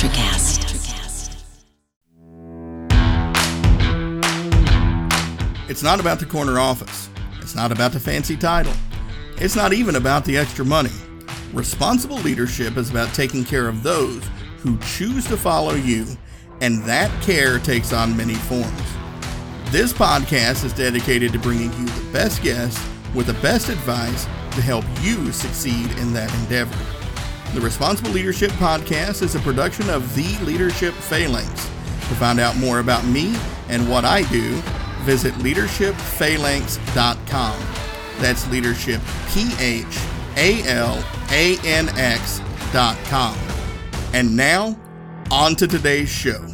Electrocast. It's not about the corner office. It's not about the fancy title. It's not even about the extra money. Responsible leadership is about taking care of those who choose to follow you, and that care takes on many forms. This podcast is dedicated to bringing you the best guests with the best advice to help you succeed in that endeavor. The Responsible Leadership Podcast is a production of The Leadership Phalanx. To find out more about me and what I do, visit leadershipphalanx.com. That's leadership, PHALANX.com. And now, on to today's show.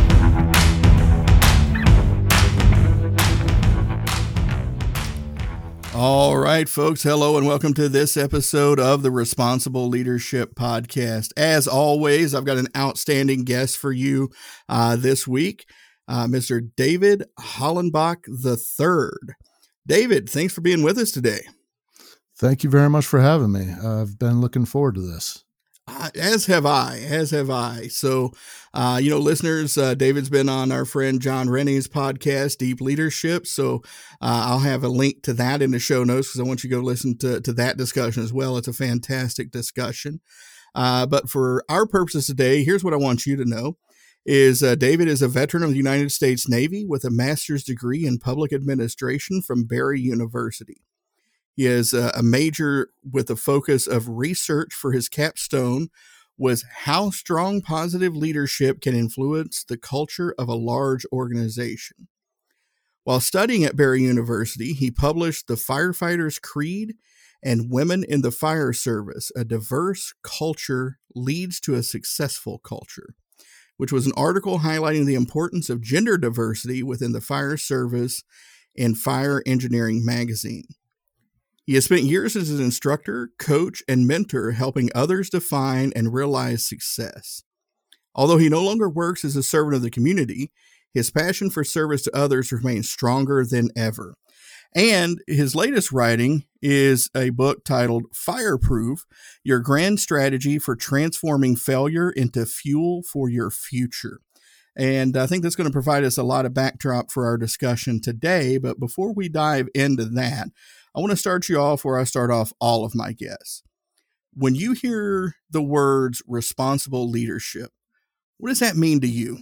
All right, folks. Hello and welcome to this episode of the Responsible Leadership Podcast. As always, I've got an outstanding guest for you this week, Mr. David Hollenbach III. David, thanks for being with us today. Thank you very much for having me. I've been looking forward to this. As have I. So, listeners, David's been on our friend John Rennie's podcast, Deep Leadership. So I'll have a link to that in the show notes because I want you to go listen to that discussion as well. It's a fantastic discussion. But for our purposes today, here's what I want you to know is David is a veteran of the United States Navy with a master's degree in public administration from Barry University. He has a major with a focus of research for his capstone was how strong positive leadership can influence the culture of a large organization. While studying at Barry University, he published The Firefighter's Creed and Women in the Fire Service, A Diverse Culture Leads to a Successful Culture, which was an article highlighting the importance of gender diversity within the fire service in Fire Engineering magazine. He has spent years as an instructor, coach, and mentor helping others define and realize success. Although he no longer works as a servant of the community, his passion for service to others remains stronger than ever. And his latest writing is a book titled Fireproof, Your Grand Strategy for Transforming Failure into Fuel for Your Future. And I think that's going to provide us a lot of backdrop for our discussion today. But before we dive into that, I want to start you off where I start off all of my guests. When you hear the words responsible leadership, what does that mean to you?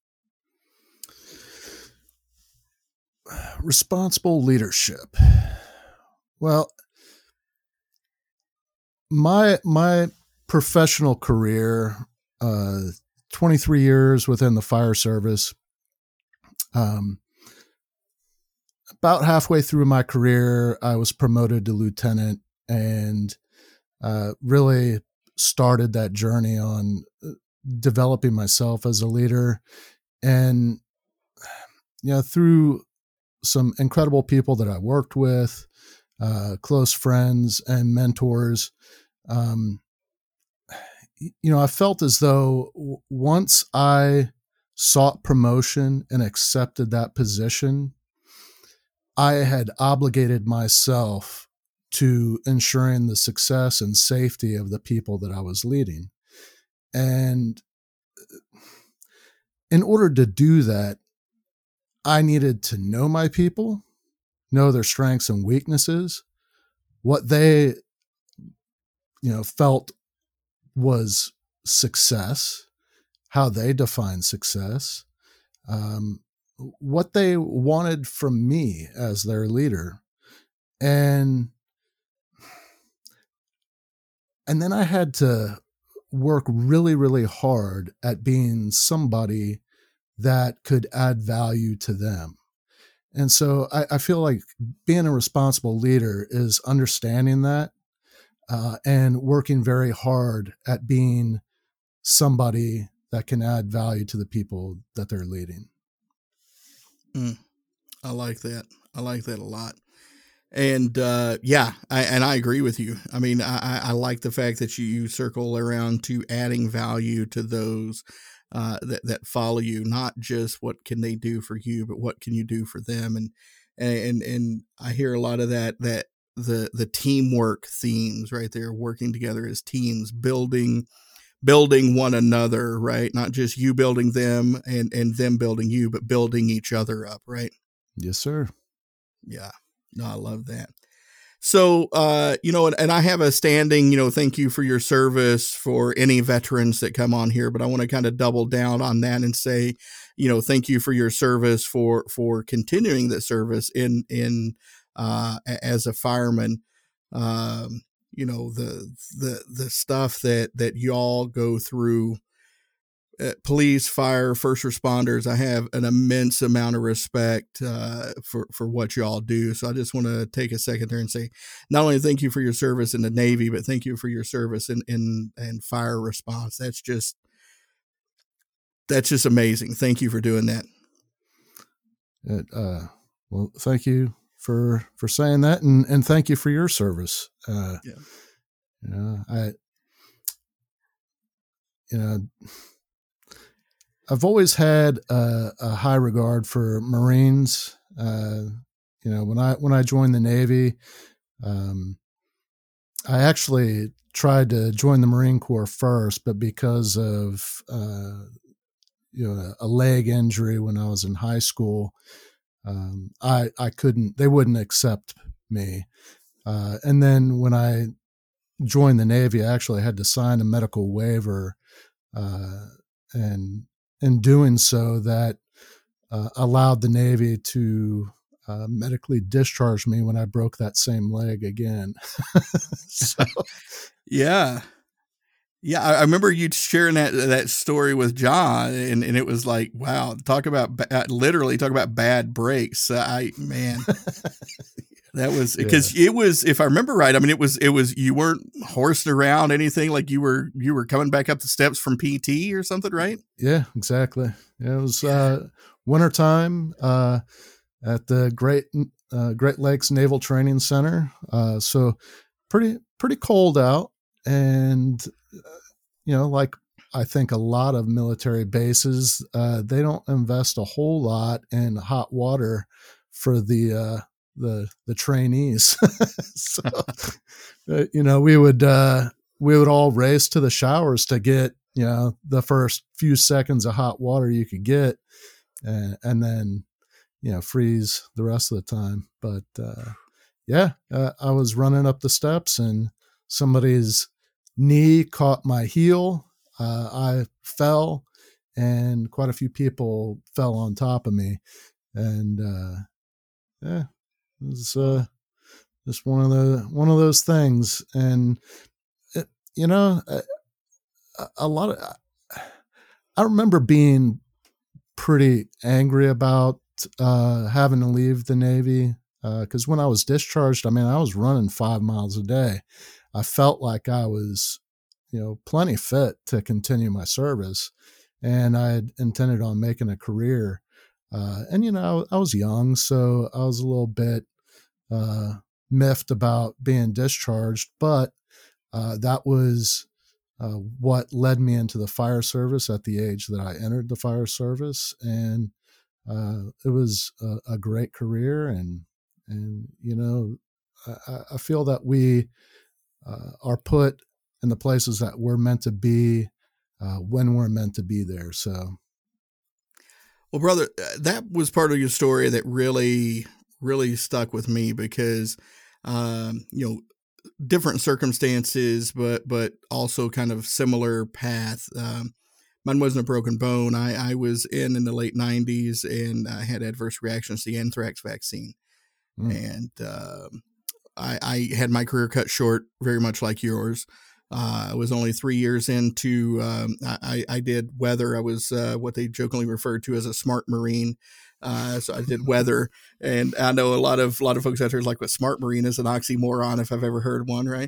Responsible leadership. Well, my professional career, 23 years within the fire service, about halfway through my career, I was promoted to lieutenant and really started that journey on developing myself as a leader. And, through some incredible people that I worked with, close friends and mentors, I felt as though once I sought promotion and accepted that position, I had obligated myself to ensuring the success and safety of the people that I was leading. And in order to do that, I needed to know my people, know their strengths and weaknesses, what they, felt was success, how they define success, what they wanted from me as their leader. And then I had to work really, really hard at being somebody that could add value to them. And so I feel like being a responsible leader is understanding that and working very hard at being somebody that can add value to the people that they're leading. I like that. I like that a lot. And I agree with you. I mean, I like the fact that you circle around to adding value to those that follow you, not just what can they do for you, but what can you do for them. And I hear a lot of that the teamwork themes right there, working together as teams, building building one another, right? Not just you building them and them building you, but building each other up, right? Yes, sir. Yeah. No, I love that. So, and I have a standing, thank you for your service for any veterans that come on here, but I want to kind of double down on that and say, thank you for your service for continuing the service as a fireman. The stuff that you all go through, police, fire, first responders. I have an immense amount of respect for what you all do. So I just want to take a second there and say, not only thank you for your service in the Navy, but thank you for your service in fire response. That's just amazing. Thank you for doing that. Well, thank you for saying that, and thank you for your service. I've always had a high regard for Marines. When I joined the Navy, I actually tried to join the Marine Corps first, but because of a leg injury when I was in high school, I couldn't. They wouldn't accept me. And then when I joined the Navy, I actually had to sign a medical waiver, and in doing so, that allowed the Navy to medically discharge me when I broke that same leg again. So, yeah. I remember you sharing that story with John, and it was like, wow, talk about bad breaks. That was because it was, if I remember right, I mean, it was, you weren't horsing around anything, like you were coming back up the steps from PT or something, right? Yeah, exactly. Yeah, it was wintertime at the Great Lakes Naval Training Center. So pretty cold out, and like I think a lot of military bases, they don't invest a whole lot in hot water for the trainees. So, we would all race to the showers to get, the first few seconds of hot water you could get, and then, freeze the rest of the time. But, I was running up the steps and somebody's knee caught my heel. I fell, and quite a few people fell on top of me. And, it was just one of those things. And a lot of, I remember being pretty angry about having to leave the Navy, because when I was discharged, I mean, I was running 5 miles a day. I felt like I was, plenty fit to continue my service, and I had intended on making a career. And I was young, so I was a little bit miffed about being discharged, but that was what led me into the fire service at the age that I entered the fire service, and it was a great career. And I feel that we are put in the places that we're meant to be when we're meant to be there. So, well, brother, that was part of your story that really, really stuck with me, because, different circumstances, but also kind of similar path. Mine wasn't a broken bone. I was in the late 90s, and I had adverse reactions to the anthrax vaccine. And I had my career cut short, very much like yours. I was only 3 years into, I did weather. I was what they jokingly referred to as a smart Marine. So I did weather, and I know a lot of folks out there like, what smart Marine is an oxymoron if I've ever heard one, right?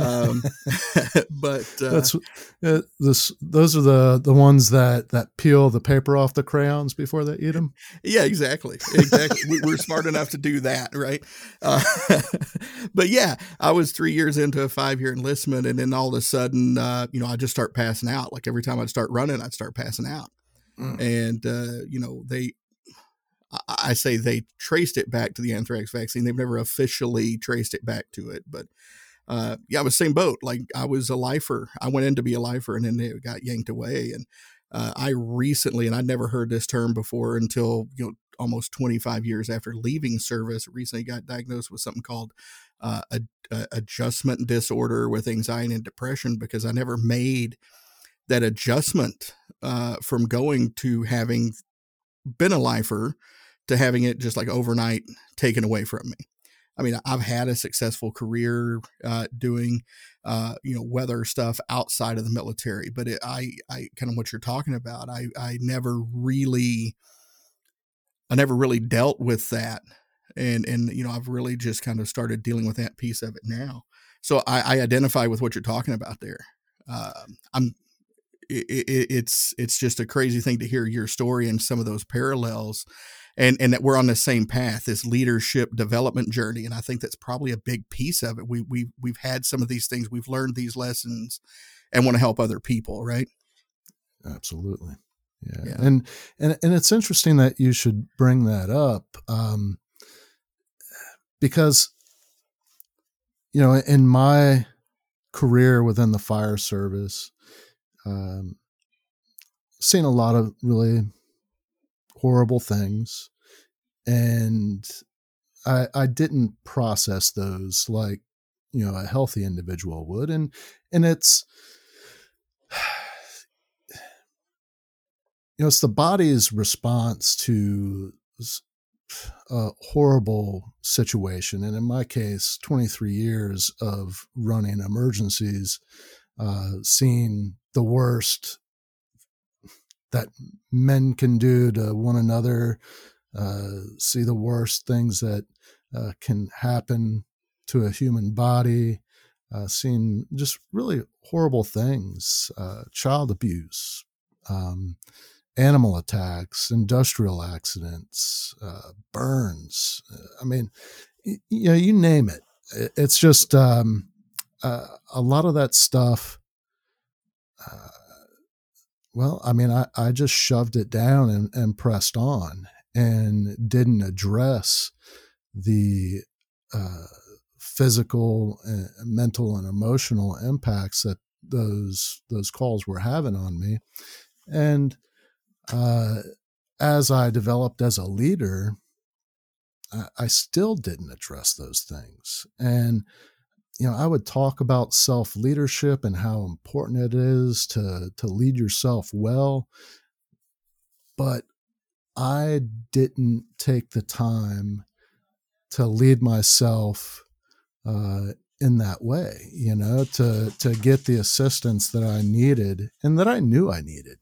But those are the ones that peel the paper off the crayons before they eat them. Yeah, exactly. We're smart enough to do that, right? But yeah, I was 3 years into a 5-year enlistment, and then all of a sudden, I just start passing out. Like every time I'd start running, I'd start passing out. And I say they traced it back to the anthrax vaccine. They've never officially traced it back to it, but I was same boat. Like I was a lifer. I went in to be a lifer and then it got yanked away. And I recently, and I'd never heard this term before until, almost 25 years after leaving service, recently got diagnosed with something called adjustment disorder with anxiety and depression, because I never made that adjustment from going to having been a lifer to having it just like overnight taken away from me. I mean, I've had a successful career doing, weather stuff outside of the military, but I kind of what you're talking about. I never really dealt with that. And I've really just kind of started dealing with that piece of it now. So I identify with what you're talking about there. It's just a crazy thing to hear your story and some of those parallels, and that we're on the same path, this leadership development journey. And I think that's probably a big piece of it. We've had some of these things, we've learned these lessons and want to help other people. Right. Absolutely. Yeah. And it's interesting that you should bring that up. Because, in my career within the fire service, seen a lot of really horrible things, and I didn't process those like, a healthy individual would. And it's, it's the body's response to a horrible situation. And in my case, 23 years of running emergencies, seeing the worst that men can do to one another, see the worst things that can happen to a human body, seeing just really horrible things, child abuse, animal attacks, industrial accidents, burns. I mean, you name it. It's just a lot of that stuff. I just shoved it down and pressed on, and didn't address the physical, mental, and emotional impacts that those calls were having on me. And as I developed as a leader, I still didn't address those things. And, I would talk about self-leadership and how important it is to lead yourself well. But I didn't take the time to lead myself in that way, to get the assistance that I needed and that I knew I needed.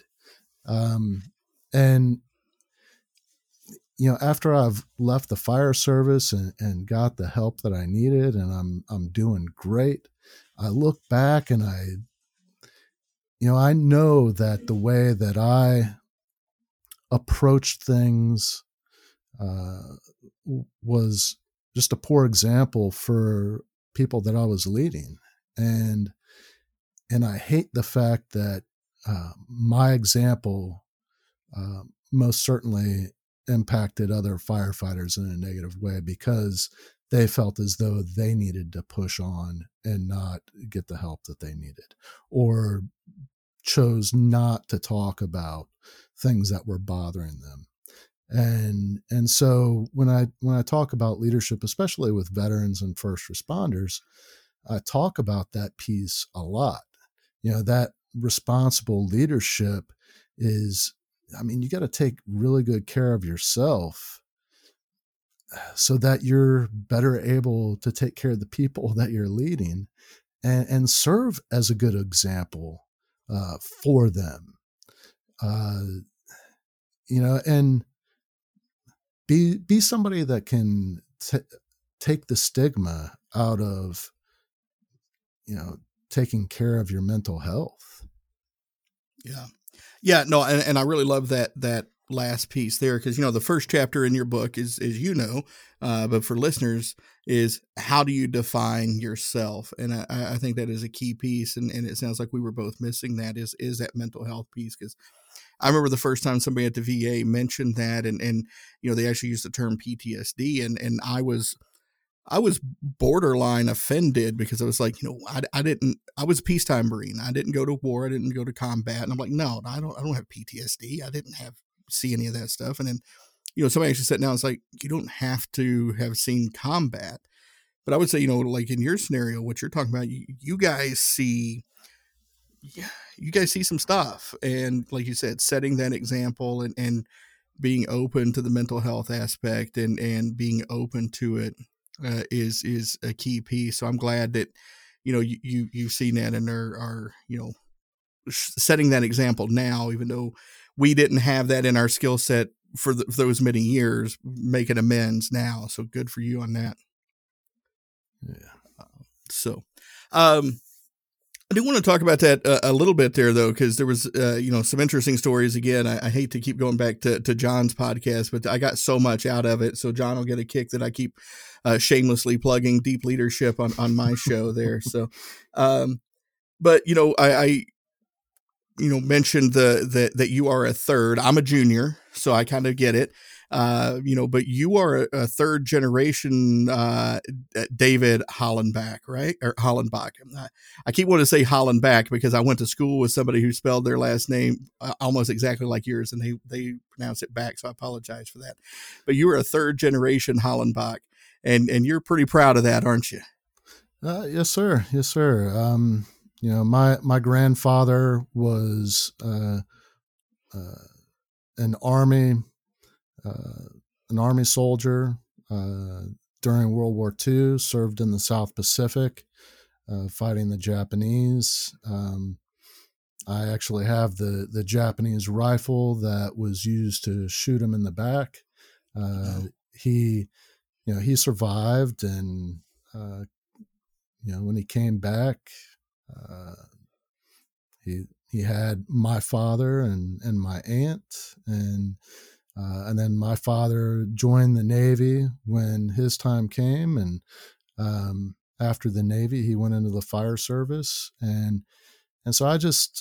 And, after I've left the fire service and got the help that I needed, and I'm doing great, I look back and I know that the way that I approached things was just a poor example for people that I was leading. And I hate the fact that my example most certainly impacted other firefighters in a negative way, because they felt as though they needed to push on and not get the help that they needed, or chose not to talk about things that were bothering them. And so when I talk about leadership, especially with veterans and first responders, I talk about that piece a lot. That responsible leadership is, you got to take really good care of yourself so that you're better able to take care of the people that you're leading, and serve as a good example for them. And be somebody that can take the stigma out of, taking care of your mental health. Yeah. Yeah, no, and I really love that last piece there, because, the first chapter in your book is but for listeners, is how do you define yourself? And I think that is a key piece, and it sounds like we were both missing that, is that mental health piece. Because I remember the first time somebody at the VA mentioned that, and they actually used the term PTSD, and I was I was borderline offended because I was like, I was a peacetime Marine. I didn't go to war. I didn't go to combat. And I'm like, no, I don't have PTSD. I didn't see any of that stuff. And then, somebody actually sat down and was like, you don't have to have seen combat. But I would say, like in your scenario, what you're talking about, you guys see some stuff. And like you said, setting that example and being open to the mental health aspect and being open to it is a key piece. So I'm glad that, you've seen that and are setting that example now, even though we didn't have that in our skill set for those many years, making amends now. So good for you on that. Yeah. So, I do want to talk about that a little bit there, though, because there was, some interesting stories. Again, I hate to keep going back to John's podcast, but I got so much out of it. So John will get a kick that I keep shamelessly plugging Deep Leadership on my show there. So, but, I mentioned that you are a third. I'm a junior, so I kind of get it. But you are a third generation David Hollenbach, right? Or Hollenbach. I keep wanting to say Hollenbach because I went to school with somebody who spelled their last name almost exactly like yours, and they pronounce it back. So I apologize for that. But you were a third generation Hollenbach, and you're pretty proud of that, aren't you? Yes, sir. Yes, sir. My grandfather was an army soldier during World War II, served in the South Pacific, fighting the Japanese. I actually have the Japanese rifle that was used to shoot him in the back. He survived, and when he came back, he had my father and my aunt, and then my father joined the Navy when his time came, and after the Navy, he went into the fire service, and so I just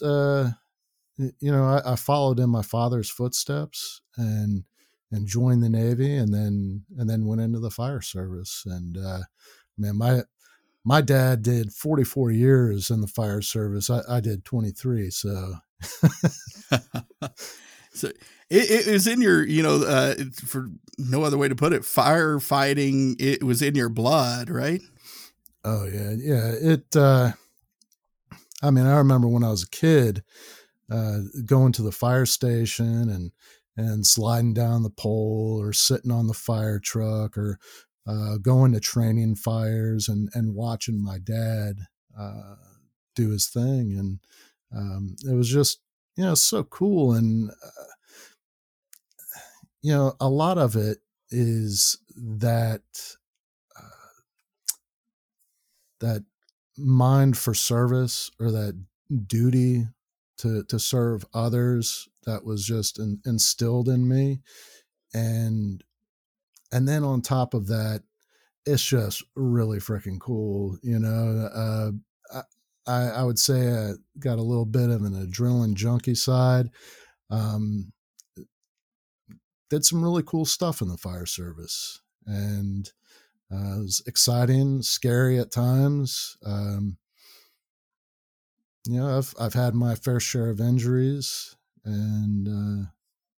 I followed in my father's footsteps and joined the Navy, and then went into the fire service, and man, my dad did 44 years in the fire service. I did 23. So, so it was in your, for no other way to put it, firefighting. It was in your blood, right? Oh yeah. Yeah. I remember when I was a kid, going to the fire station and sliding down the pole, or sitting on the fire truck, or going to training fires and watching my dad do his thing. And it was just, so cool. And, a lot of it is that mind for service, or that duty to serve others, that was just instilled in me. And then on top of that, it's just really freaking cool. I would say I got a little bit of an adrenaline junkie side. Did some really cool stuff in the fire service, and it was exciting, scary at times. I've had my fair share of injuries, and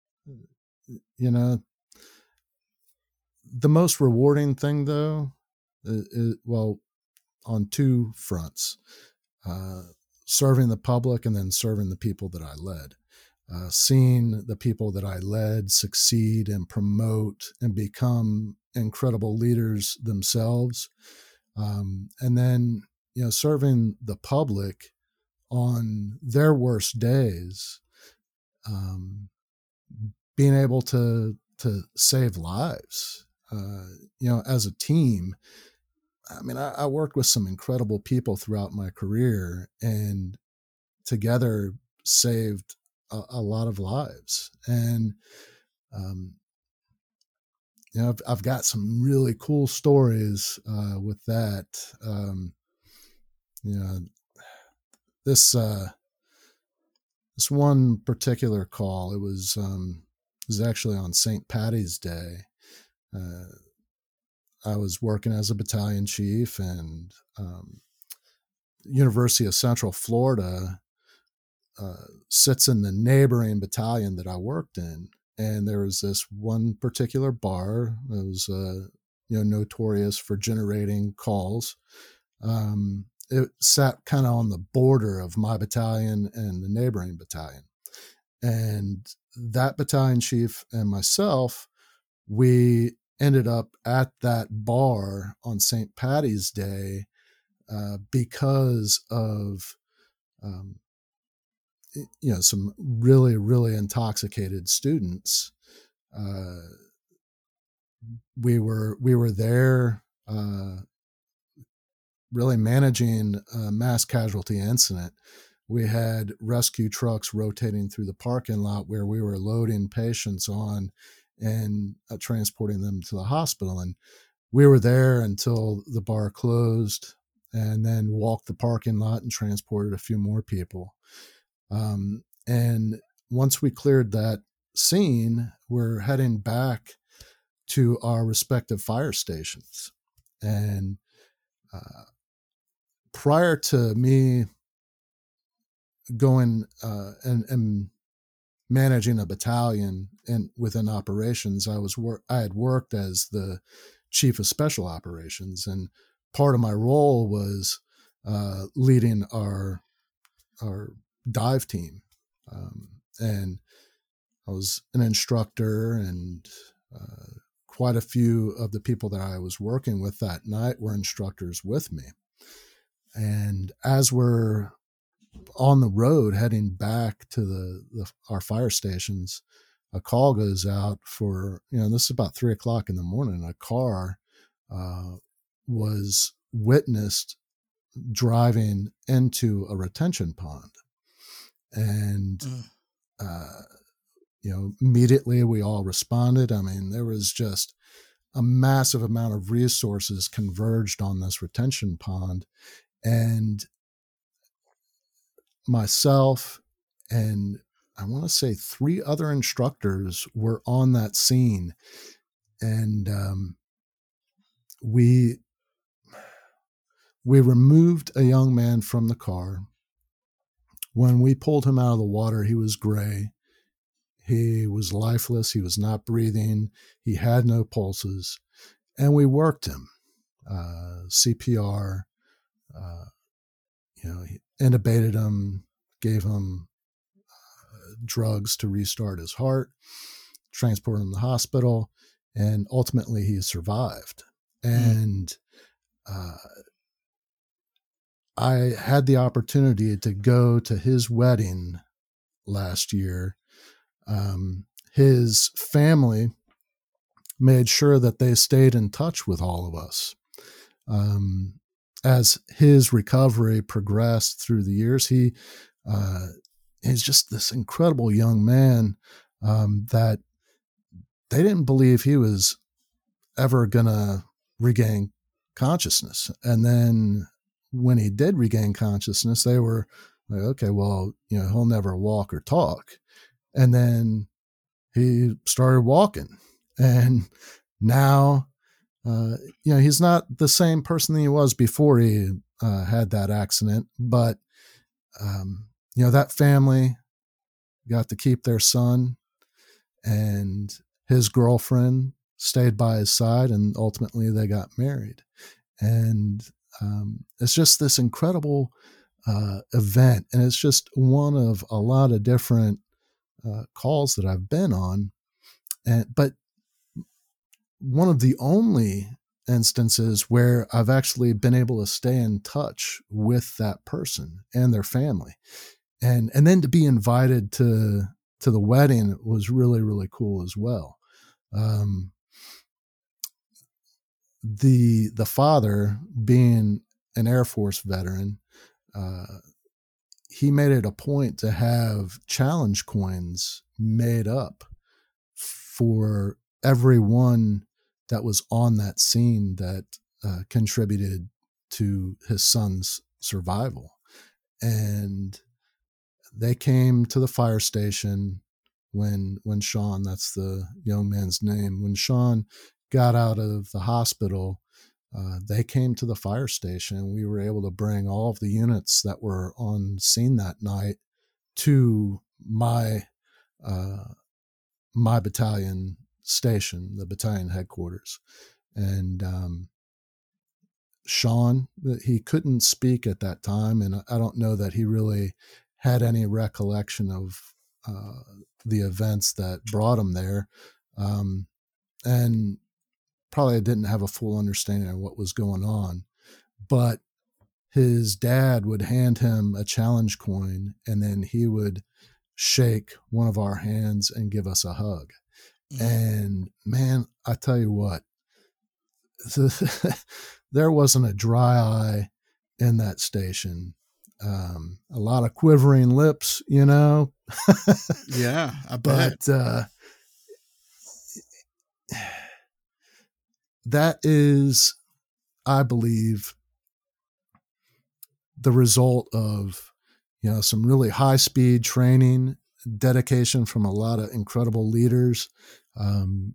the most rewarding thing, though, well, on two fronts: serving the public, and then serving the people that I led. Seeing the people that I led succeed and promote and become incredible leaders themselves, and then serving the public on their worst days, being able to save lives. As a team, I worked with some incredible people throughout my career, and together saved a lot of lives. And I've got some really cool stories with that. This one particular call, it was actually on St. Patty's Day. I was working as a battalion chief, and University of Central Florida sits in the neighboring battalion that I worked in. And there was this one particular bar that was, notorious for generating calls. It sat kind of on the border of my battalion and the neighboring battalion. And that battalion chief and myself, we ended up at that bar on St. Patty's Day because of some really, really intoxicated students. We were there really managing a mass casualty incident. We had rescue trucks rotating through the parking lot where we were loading patients on and transporting them to the hospital. And we were there until the bar closed, and then walked the parking lot and transported a few more people. And once we cleared that scene, we're heading back to our respective fire stations. And prior to me going and managing a battalion and within operations, I had worked as the chief of special operations, and part of my role was leading our dive team, and I was an instructor, and quite a few of the people that I was working with that night were instructors with me. And as we're on the road heading back to our fire stations, a call goes out for, this is about 3:00 in the morning. A car was witnessed driving into a retention pond. And, immediately we all responded. I mean, there was just a massive amount of resources converged on this retention pond. And myself and I want to say 3 other instructors were on that scene. And we removed a young man from the car. When we pulled him out of the water, he was gray. He was lifeless. He was not breathing. He had no pulses. And we worked him. CPR, intubated him, gave him drugs to restart his heart, transported him to the hospital, and ultimately he survived. And I had the opportunity to go to his wedding last year. His family made sure that they stayed in touch with all of us. As his recovery progressed through the years, he's just this incredible young man that they didn't believe he was ever going to regain consciousness. And then when he did regain consciousness, they were like, okay, well, he'll never walk or talk. And then he started walking. And now, he's not the same person that he was before he had that accident. But, that family got to keep their son, and his girlfriend stayed by his side, and ultimately they got married. And it's just this incredible event. And it's just one of a lot of different calls that I've been on. But one of the only instances where I've actually been able to stay in touch with that person and their family. And then to be invited to the wedding was really, really cool as well. The father, being an Air Force veteran, he made it a point to have challenge coins made up for everyone that was on that scene that contributed to his son's survival. And they came to the fire station when Sean, that's the young man's name, when Sean got out of the hospital, they came to the fire station. We were able to bring all of the units that were on scene that night to my battalion station, the battalion headquarters. And Sean, he couldn't speak at that time, and I don't know that he really had any recollection of the events that brought him there, and probably didn't have a full understanding of what was going on. But his dad would hand him a challenge coin, and then he would shake one of our hands and give us a hug. Mm-hmm. And man, I tell you what, there wasn't a dry eye in that station. A lot of quivering lips, you know. Yeah, I bet. But that is, I believe, the result of, you know, some really high-speed training, dedication from a lot of incredible leaders, and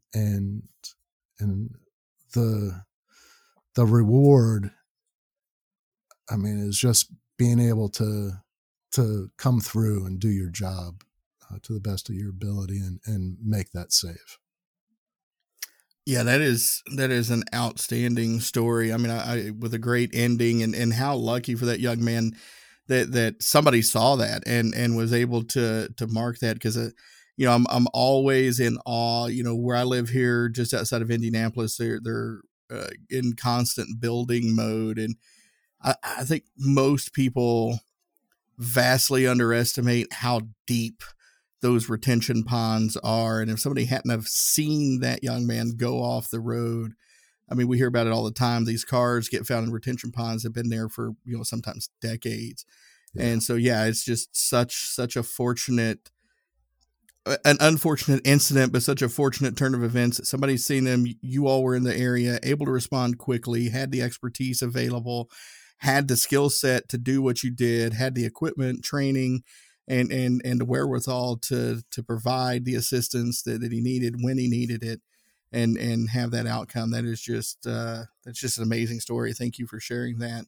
the reward, I mean, is just being able to come through and do your job to the best of your ability and make that save. Yeah, that is an outstanding story. I mean, I with a great ending, and how lucky for that young man that somebody saw that and was able to mark that, because you know, I'm always in awe. You know, where I live here, just outside of Indianapolis, they're in constant building mode, and I think most people vastly underestimate how deep those retention ponds are. And if somebody hadn't have seen that young man go off the road, I mean, we hear about it all the time. These cars get found in retention ponds, have been there for, you know, sometimes decades. Yeah. And so, yeah, it's just such a fortunate, an unfortunate incident, but such a fortunate turn of events that somebody's seen them. You all were in the area, able to respond quickly, had the expertise available, had the skill set to do what you did, had the equipment, training, and the wherewithal to provide the assistance that he needed when he needed it, and have that outcome. That is just that's just an amazing story. Thank you for sharing that.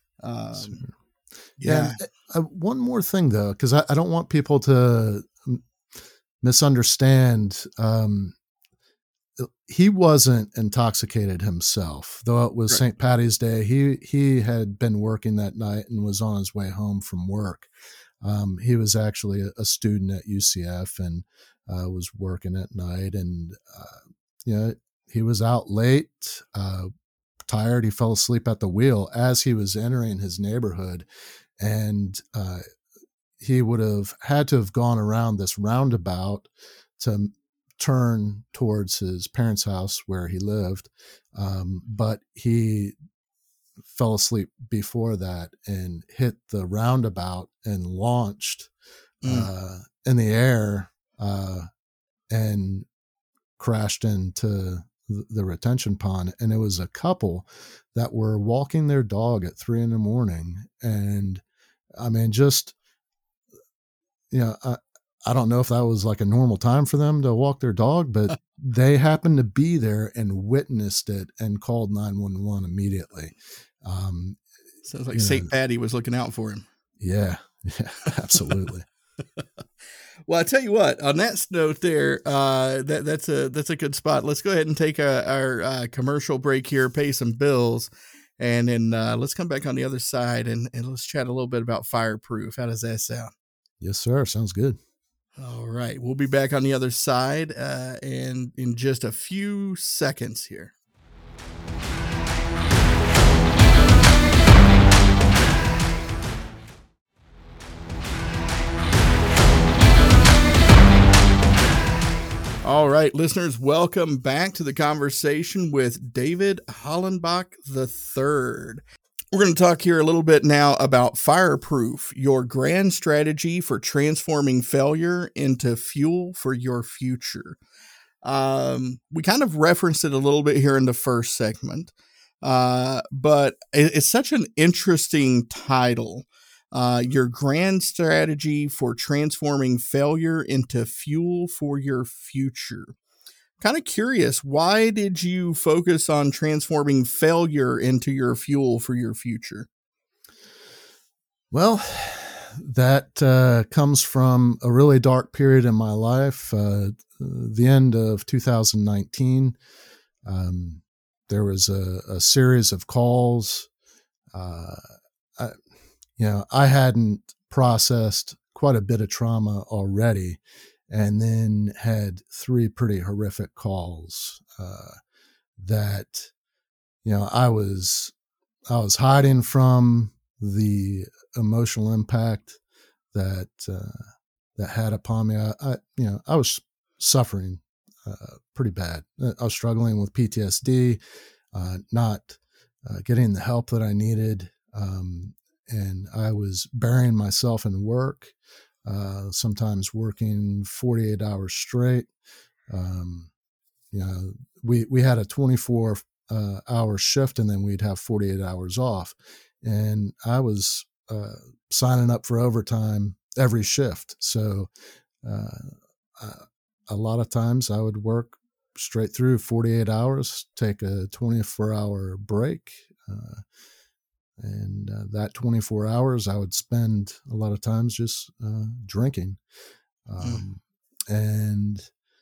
Yeah. And one more thing though, because I don't want people to misunderstand. He wasn't intoxicated himself, though it was right. St. Paddy's Day. He had been working that night and was on his way home from work. He was actually a student at UCF and was working at night, and you know, he was out late, tired. He fell asleep at the wheel as he was entering his neighborhood, and he would have had to have gone around this roundabout to turn towards his parents' house where he lived, but he fell asleep before that and hit the roundabout and launched in the air and crashed into the retention pond. And it was a couple that were walking their dog at 3 a.m. And I mean, just, you know, I don't know if that was like a normal time for them to walk their dog, but they happened to be there and witnessed it and called 911 immediately. Sounds like St. Patty was looking out for him. Yeah, absolutely. Well, I tell you what, on that note there, that's a good spot. Let's go ahead and take our commercial break here, pay some bills, and then let's come back on the other side and let's chat a little bit about Fireproof. How does that sound? Yes, sir. Sounds good. All right. We'll be back on the other side and in just a few seconds here. All right, listeners, welcome back to the conversation with David Hollenbach III. We're going to talk here a little bit now about Fireproof, your grand strategy for transforming failure into fuel for your future. We kind of referenced it a little bit here in the first segment, but it's such an interesting title. Your grand strategy for transforming failure into fuel for your future. kind of curious, why did you focus on transforming failure into your fuel for your future? Well, that comes from a really dark period in my life. The end of 2019, there was a series of calls. I hadn't processed quite a bit of trauma already, and then had 3 pretty horrific calls that I was hiding from the emotional impact that had upon me. I was suffering pretty bad. I was struggling with PTSD, not getting the help that I needed, and I was burying myself in work. Sometimes working 48 hours straight. We had a 24 hour shift, and then we'd have 48 hours off. And I was signing up for overtime every shift. So a lot of times I would work straight through 48 hours, take a 24-hour break. And that 24 hours I would spend a lot of times just drinking. And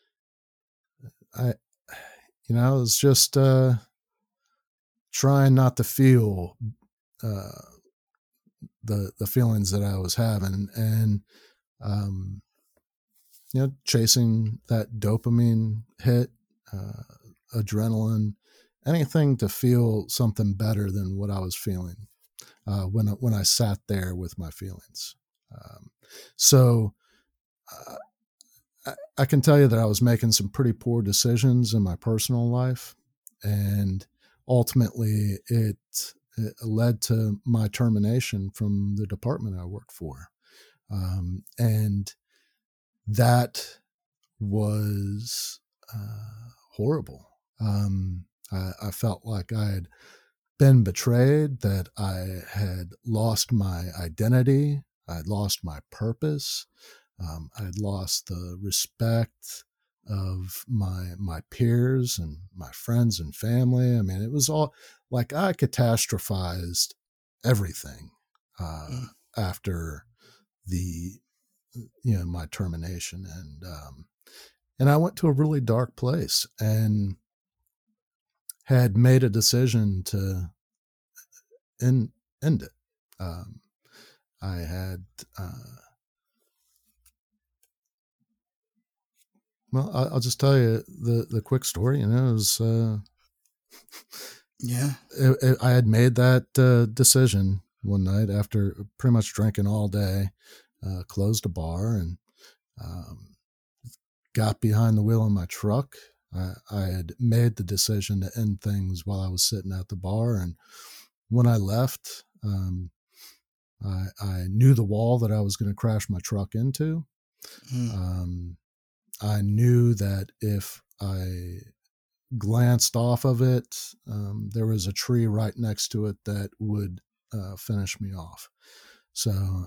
I was just trying not to feel the feelings that I was having, and chasing that dopamine hit, adrenaline, anything to feel something better than what I was feeling when I sat there with my feelings. So I can tell you that I was making some pretty poor decisions in my personal life, and ultimately it led to my termination from the department I worked for. And that was horrible. I felt like I had been betrayed, that I had lost my identity, I'd lost my purpose, I'd lost the respect of my peers and my friends and family. I mean, it was all like I catastrophized everything after my termination, and I went to a really dark place and had made a decision to end it. I had well, I'll just tell you the quick story. It was I had made that decision one night after pretty much drinking all day. Closed a bar and got behind the wheel of my truck. I had made the decision to end things while I was sitting at the bar, and when I left, I knew the wall that I was going to crash my truck into. I knew that if I glanced off of it, there was a tree right next to it that would finish me off. So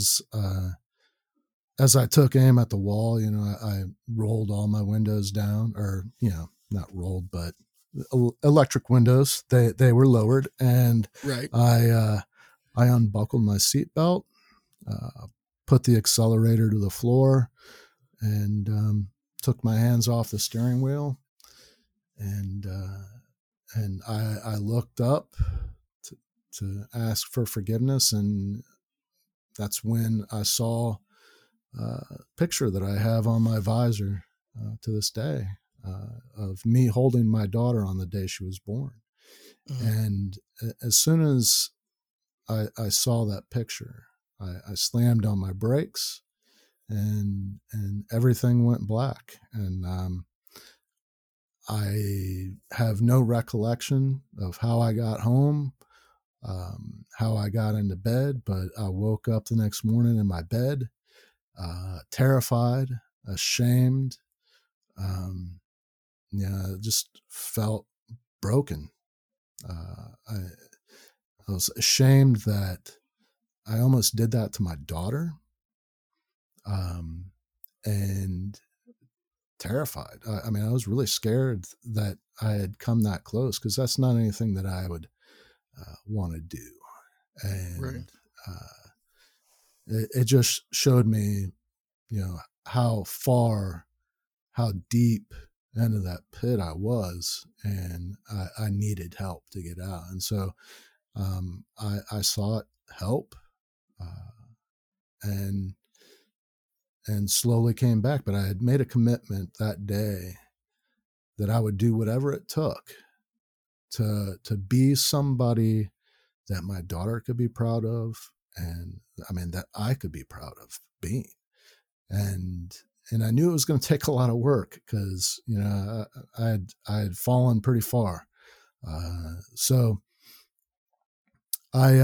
as I took aim at the wall, I rolled all my windows down, or not rolled, but electric windows. They were lowered, and right. I unbuckled my seatbelt, put the accelerator to the floor, and took my hands off the steering wheel, and I looked up to ask for forgiveness, and that's when I saw a picture that I have on my visor to this day of me holding my daughter on the day she was born. And as soon as I saw that picture, I slammed on my brakes, and everything went black. And I have no recollection of how I got home, how I got into bed, but I woke up the next morning in my bed, terrified, ashamed, just felt broken. I was ashamed that I almost did that to my daughter, and terrified. I mean, I was really scared that I had come that close, because that's not anything that I would want to do. Right. And it just showed me, how far, how deep into that pit I was, and I needed help to get out. And so I sought help, and slowly came back. But I had made a commitment that day that I would do whatever it took to be somebody that my daughter could be proud of, and I mean that I could be proud of being. And I knew it was going to take a lot of work, because I had fallen pretty far. So I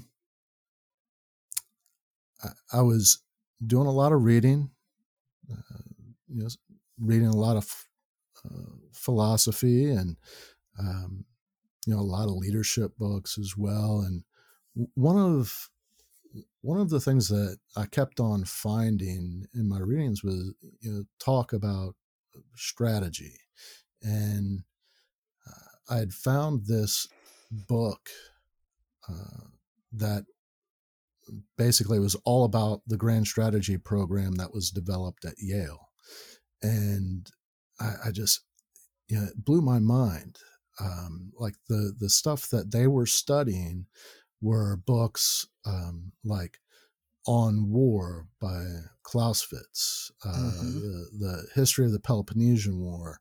was doing a lot of reading, reading a lot of philosophy, and a lot of leadership books as well. And one of the things that I kept on finding in my readings was, talk about strategy. And I had found this book that basically was all about the grand strategy program that was developed at Yale. And I just, it blew my mind. Like the stuff that they were studying were books like On War by Clausewitz, the History of the Peloponnesian War,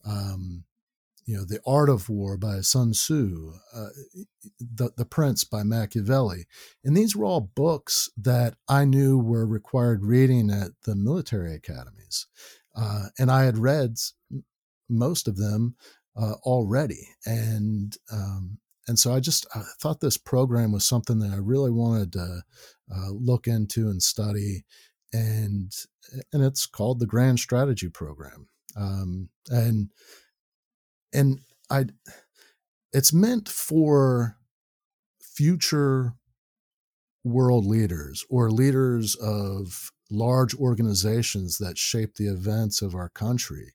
The Art of War by Sun Tzu, the Prince by Machiavelli. And these were all books that I knew were required reading at the military academies. And I had read most of them already. And so I thought this program was something that I really wanted to look into and study. And it's called the Grand Strategy Program. And it's meant for future world leaders, or leaders of large organizations that shape the events of our country.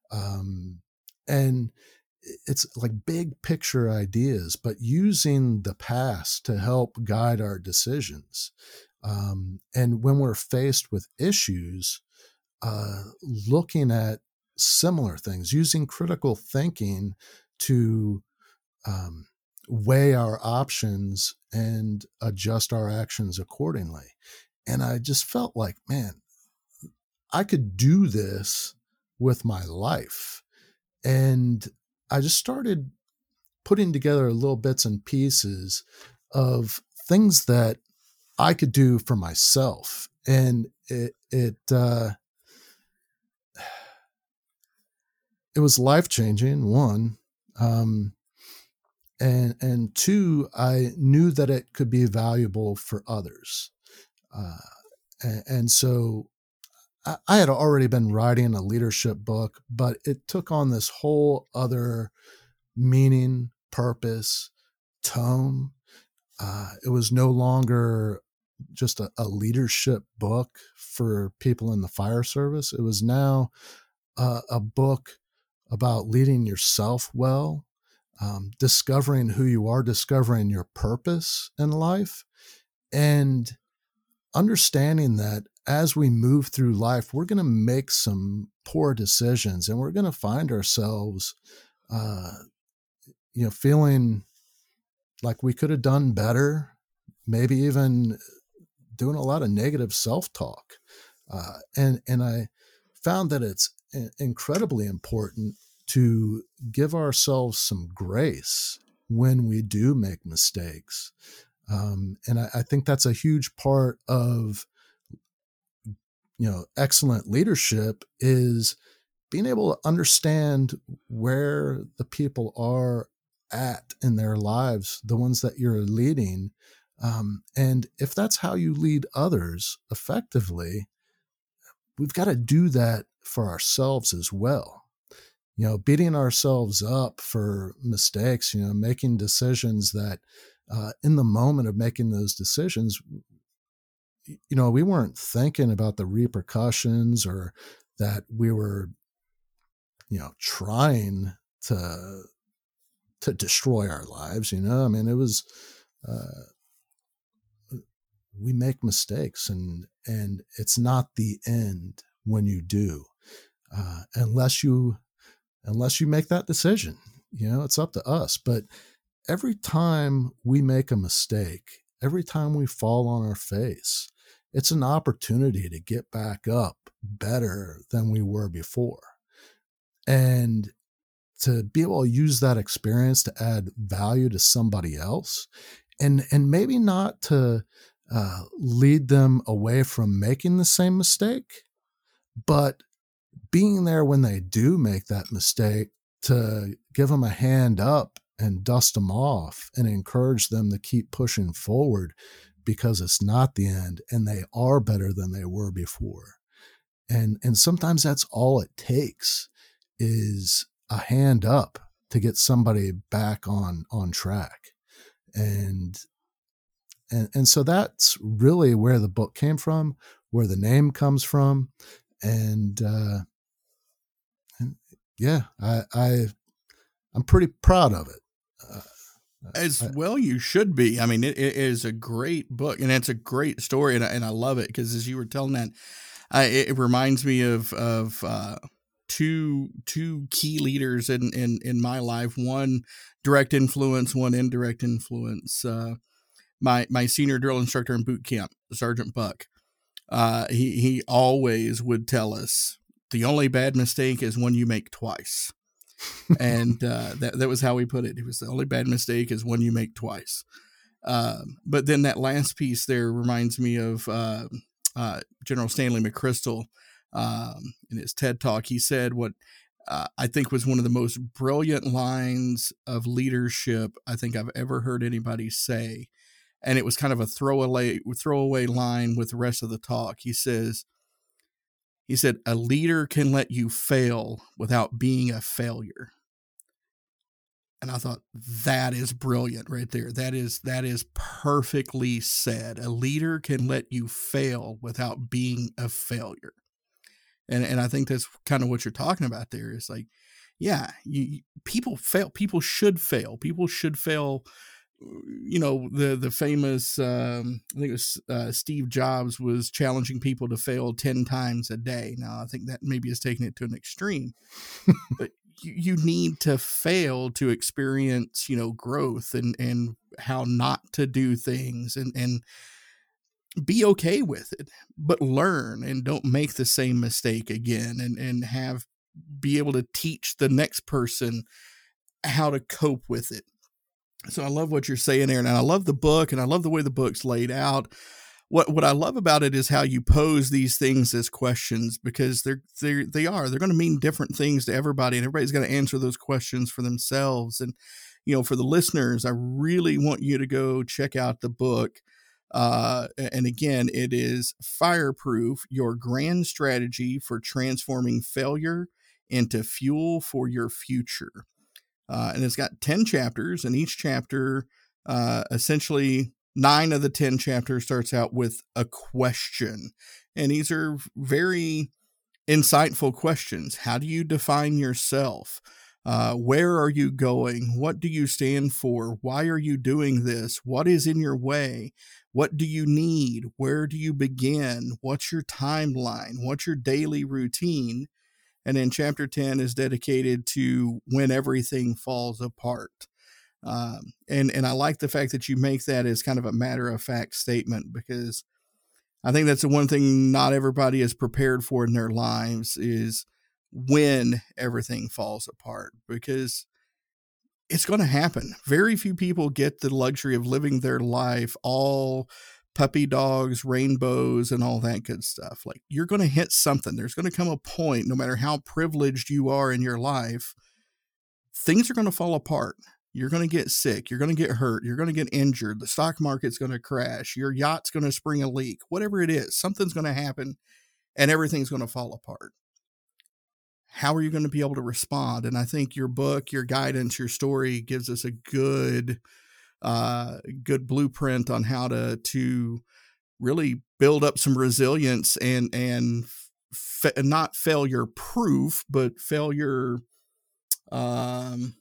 And it's like big picture ideas, but using the past to help guide our decisions. And when we're faced with issues, looking at similar things, using critical thinking to weigh our options and adjust our actions accordingly. And I just felt like, man, I could do this with my life. And I just started putting together little bits and pieces of things that I could do for myself. And it was life-changing, one. And two, I knew that it could be valuable for others. And so I had already been writing a leadership book, but it took on this whole other meaning, purpose, tone. It was no longer just a leadership book for people in the fire service. It was now a book about leading yourself well, discovering who you are, discovering your purpose in life, and understanding that as we move through life, we're going to make some poor decisions, and we're going to find ourselves, feeling like we could have done better, maybe even doing a lot of negative self-talk. And I found that it's incredibly important to give ourselves some grace when we do make mistakes. And I think that's a huge part of, excellent leadership, is being able to understand where the people are at in their lives, the ones that you're leading. And if that's how you lead others effectively, we've got to do that for ourselves as well. Beating ourselves up for mistakes, making decisions that in the moment of making those decisions, we weren't thinking about the repercussions, or that we were trying to destroy our lives. I mean, it was, we make mistakes, and it's not the end when you do, unless you make that decision. It's up to us. But every time we make a mistake, every time we fall on our face, it's an opportunity to get back up better than we were before. And to be able to use that experience to add value to somebody else, and maybe not to lead them away from making the same mistake, but being there when they do make that mistake to give them a hand up and dust them off and encourage them to keep pushing forward, because it's not the end and they are better than they were before. And sometimes that's all it takes, is a hand up to get somebody back on track. And so that's really where the book came from, where the name comes from. And yeah, I'm pretty proud of it. Well, you should be. I mean, it is a great book, and it's a great story, and I love it, because as you were telling that, it reminds me of two key leaders in my life. One direct influence, one indirect influence. My senior drill instructor in boot camp, Sergeant Buck. He always would tell us, the only bad mistake is one you make twice. And that was how he put it. It was, the only bad mistake is one you make twice. But then that last piece there reminds me of General Stanley McChrystal. In his TED Talk, he said what I think was one of the most brilliant lines of leadership I think I've ever heard anybody say. And it was kind of a throwaway line with the rest of the talk. He said, a leader can let you fail without being a failure. And I thought, that is brilliant right there. That is perfectly said. A leader can let you fail without being a failure. And I think that's kind of what you're talking about there. Is like, yeah, people fail. People should fail. People should fail. The famous, I think it was Steve Jobs was challenging people to fail 10 times a day. Now, I think that maybe is taking it to an extreme, but you need to fail to experience, growth and how not to do things and be okay with it, but learn and don't make the same mistake again, and be able to teach the next person how to cope with it. So I love what you're saying there, and I love the book, and I love the way the book's laid out. What I love about it is how you pose these things as questions, because they're going to mean different things to everybody, and everybody's going to answer those questions for themselves. And for the listeners, I really want you to go check out the book. And again, it is Fireproof: Your Grand Strategy for Transforming Failure into Fuel for Your Future. And it's got 10 chapters, and each chapter, essentially 9 of the 10 chapters starts out with a question. And these are very insightful questions. How do you define yourself? Where are you going? What do you stand for? Why are you doing this? What is in your way? What do you need? Where do you begin? What's your timeline? What's your daily routine? And then chapter 10 is dedicated to when everything falls apart. And I like the fact that you make that as kind of a matter-of-fact statement, because I think that's the one thing not everybody is prepared for in their lives, is when everything falls apart, because it's going to happen. Very few people get the luxury of living their life all puppy dogs, rainbows, and all that good stuff. Like, you're going to hit something. There's going to come a point, no matter how privileged you are in your life, things are going to fall apart. You're going to get sick. You're going to get hurt. You're going to get injured. The stock market's going to crash. Your yacht's going to spring a leak. Whatever it is, something's going to happen, and everything's going to fall apart. How are you going to be able to respond? And I think your book, your guidance, your story gives us a good blueprint on how to really build up some resilience and not failure proof, but failure. I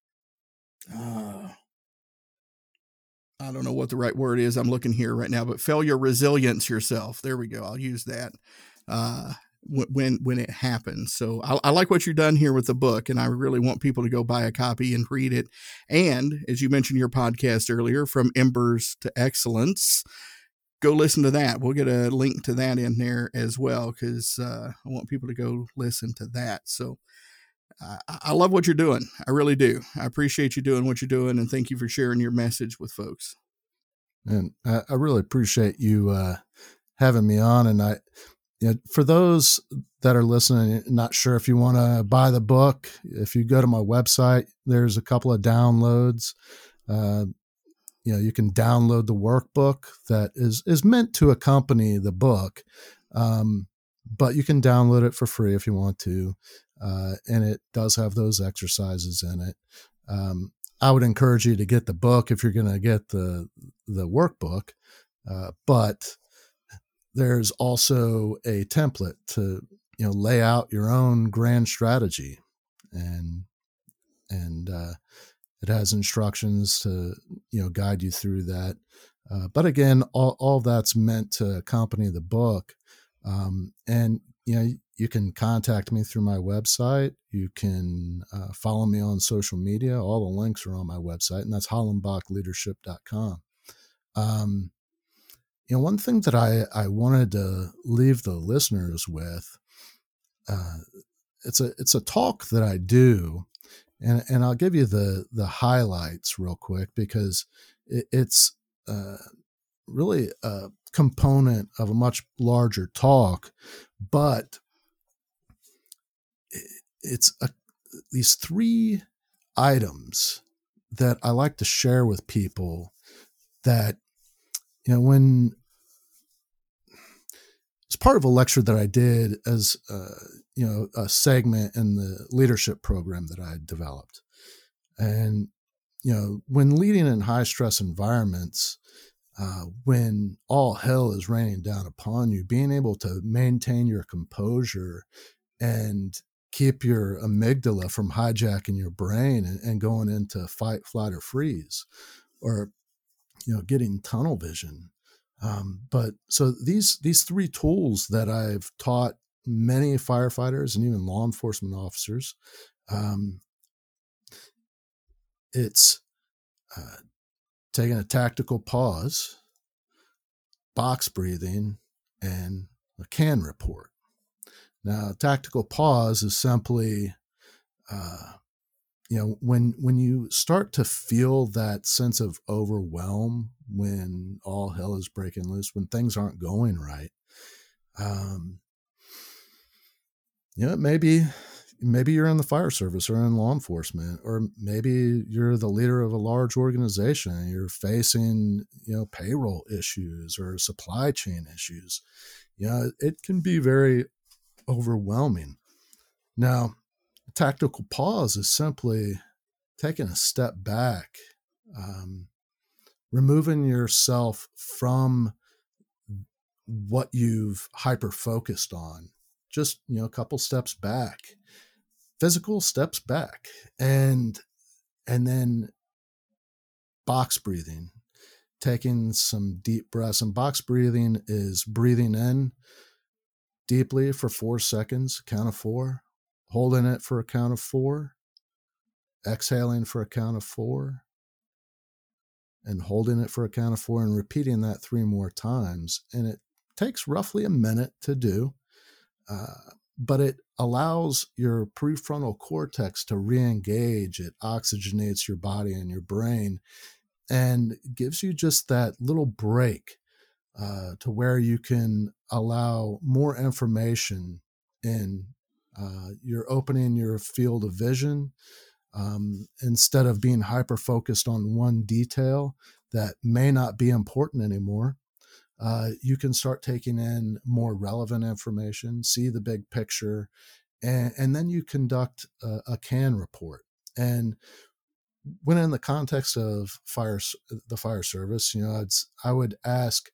don't know what the right word is. I'm looking here right now, but failure resilience yourself. There we go. I'll use that when it happens. So I like what you've done here with the book, and I really want people to go buy a copy and read it. And as you mentioned your podcast earlier, From Embers to Excellence, go listen to that. We'll get a link to that in there as well, because I want people to go listen to that. So I love what you're doing. I really do. I appreciate you doing what you're doing, and thank you for sharing your message with folks. And I really appreciate you having me on. And for those that are listening, not sure if you want to buy the book, if you go to my website, there's a couple of downloads. You can download the workbook that is meant to accompany the book, but you can download it for free if you want to. And it does have those exercises in it. I would encourage you to get the book if you're going to get the workbook. But there's also a template to, lay out your own grand strategy, and it has instructions to, guide you through that. But again, all that's meant to accompany the book. And, you can contact me through my website. You can follow me on social media. All the links are on my website, and that's hollenbachleadership.com. One thing that I wanted to leave the listeners with, it's a talk that I do, and I'll give you the highlights real quick, because it's really a component of a much larger talk, but it's these 3 items that I like to share with people that, when it's part of a lecture that I did as, a segment in the leadership program that I developed. And, when leading in high stress environments, when all hell is raining down upon you, being able to maintain your composure and keep your amygdala from hijacking your brain and going into fight, flight, or freeze, or, getting tunnel vision. But so these 3 tools that I've taught many firefighters and even law enforcement officers, it's taking a tactical pause, box breathing, and a can report. Now, tactical pause is simply, when you start to feel that sense of overwhelm, when all hell is breaking loose, when things aren't going right, maybe you're in the fire service or in law enforcement, or maybe you're the leader of a large organization and you're facing, payroll issues or supply chain issues. It can be very overwhelming. Now, tactical pause is simply taking a step back, removing yourself from what you've hyper-focused on. Just, a couple steps back, physical steps back, and then box breathing, taking some deep breaths. And box breathing is breathing in deeply for 4 seconds, count of 4, holding it for a count of 4, exhaling for a count of 4, and holding it for a count of 4, and repeating that 3 more times. And it takes roughly a minute to do, but it allows your prefrontal cortex to re-engage. It oxygenates your body and your brain, and gives you just that little break to where you can allow more information in. You're opening your field of vision. Instead of being hyper-focused on one detail that may not be important anymore, you can start taking in more relevant information, see the big picture, and then you conduct a CAN report. And when in the context of the fire service, I would ask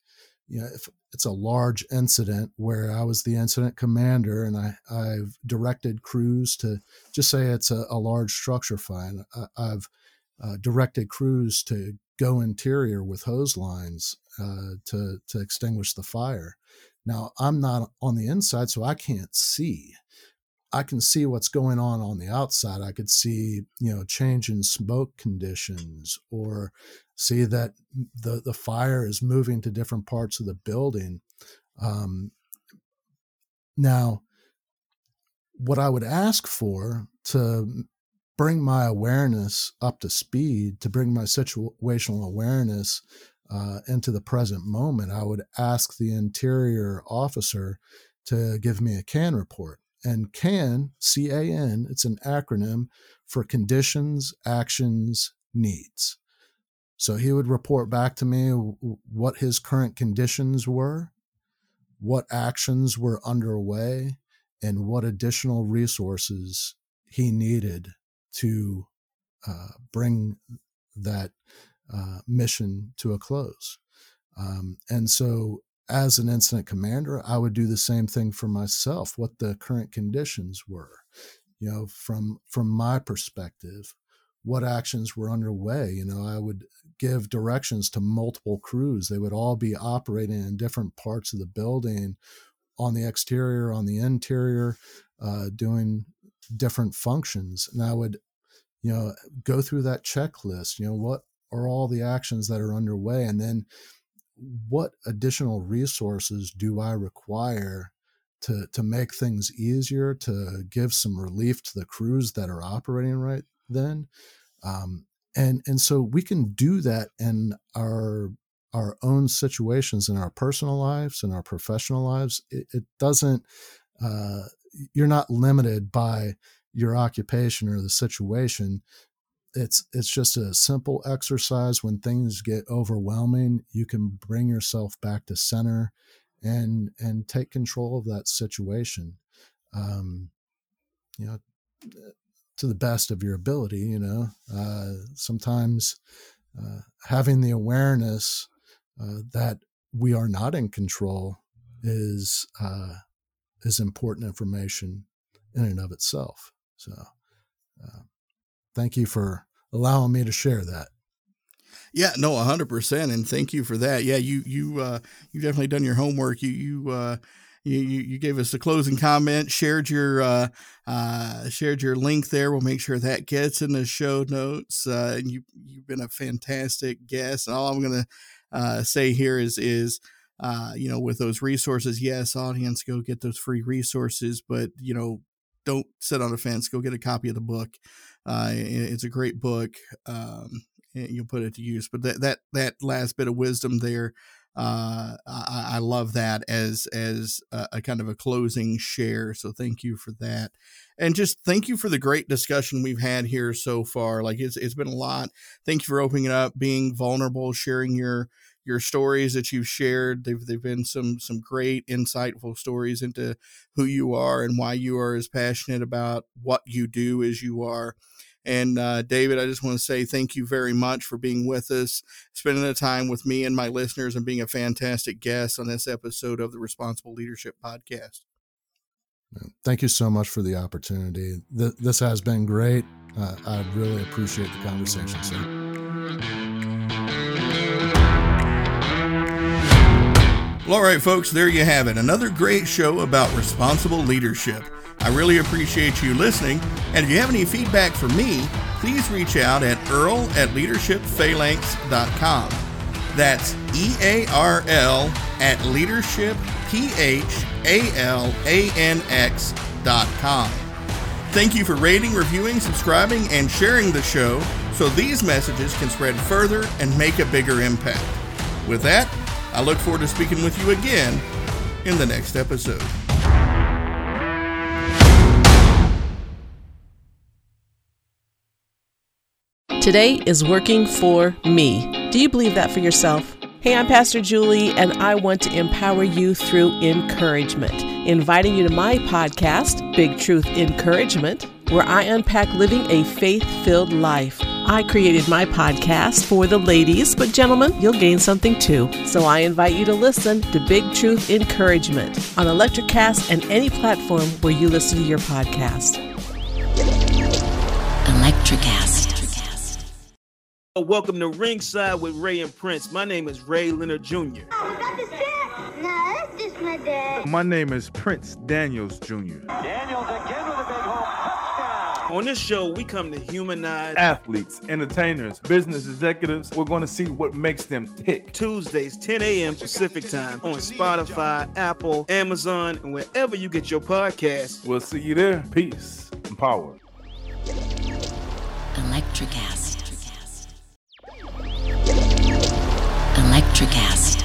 if it's a large incident where I was the incident commander and I've directed crews to, just say it's a large structure fire, I've directed crews to go interior with hose lines to extinguish the fire. Now, I'm not on the inside, so I can't see. I can see what's going on the outside. I could see, change in smoke conditions, or see that the fire is moving to different parts of the building. Now, what I would ask for to bring my awareness up to speed, to bring my situational awareness into the present moment, I would ask the interior officer to give me a CAN report. And CAN, C-A-N, it's an acronym for conditions, actions, needs. So he would report back to me what his current conditions were, what actions were underway, and what additional resources he needed to bring that mission to a close. And so as an incident commander, I would do the same thing for myself, what the current conditions were, from my perspective, what actions were underway. I would give directions to multiple crews. They would all be operating in different parts of the building, on the exterior, on the interior, doing different functions. And I would, go through that checklist, what are all the actions that are underway? And then what additional resources do I require to make things easier, to give some relief to the crews that are operating right then? And so we can do that in our own situations, in our personal lives, in our professional lives. It doesn't, you're not limited by your occupation or the situation. It's just a simple exercise. When things get overwhelming, you can bring yourself back to center and take control of that situation, to the best of your ability. Sometimes having the awareness that we are not in control is important information in and of itself. So thank you for allowing me to share that. Yeah, no, 100%. And thank you for that. Yeah, you definitely done your homework. You gave us a closing comment, shared your link there. We'll make sure that gets in the show notes. And you've been a fantastic guest. And all I'm going to say here is with those resources, yes, audience, go get those free resources, but don't sit on the fence. Go get a copy of the book. It's a great book. You'll put it to use. But that last bit of wisdom there, I love that as a kind of a closing share. So thank you for that. And just thank you for the great discussion we've had here so far. Like it's been a lot. Thank you for opening it up, being vulnerable, sharing your stories that you've shared. They've been some great, insightful stories into who you are and why you are as passionate about what you do as you are. And David, I just want to say thank you very much for being with us, spending the time with me and my listeners, and being a fantastic guest on this episode of the Responsible Leadership Podcast. Thank you so much for the opportunity. This has been great. I really appreciate the conversation, sir. Well, all right, folks, there you have it. Another great show about responsible leadership. I really appreciate you listening. And if you have any feedback for me, please reach out at earl@leadershipphalanx.com. That's EARL@leadershipphalanx.com. Thank you for rating, reviewing, subscribing, and sharing the show so these messages can spread further and make a bigger impact. With that, I look forward to speaking with you again in the next episode. Today is working for me. Do you believe that for yourself? Hey, I'm Pastor Julie, and I want to empower you through encouragement. Inviting you to my podcast, Big Truth Encouragement, where I unpack living a faith-filled life. I created my podcast for the ladies, but gentlemen, you'll gain something too. So I invite you to listen to Big Truth Encouragement on Electricast and any platform where you listen to your podcast. Electricast. Welcome to Ringside with Ray and Prince. My name is Ray Leonard Jr. Oh, is that the set? No, that's just my dad. My name is Prince Daniels Jr. Daniels again with a big home touchdown. On this show, we come to humanize Athletes, entertainers, business executives. We're going to see what makes them tick. Tuesdays, 10 a.m. Pacific time on Spotify, Apple, Amazon, and wherever you get your podcasts. We'll see you there. Peace and power. Electricast. Electricast.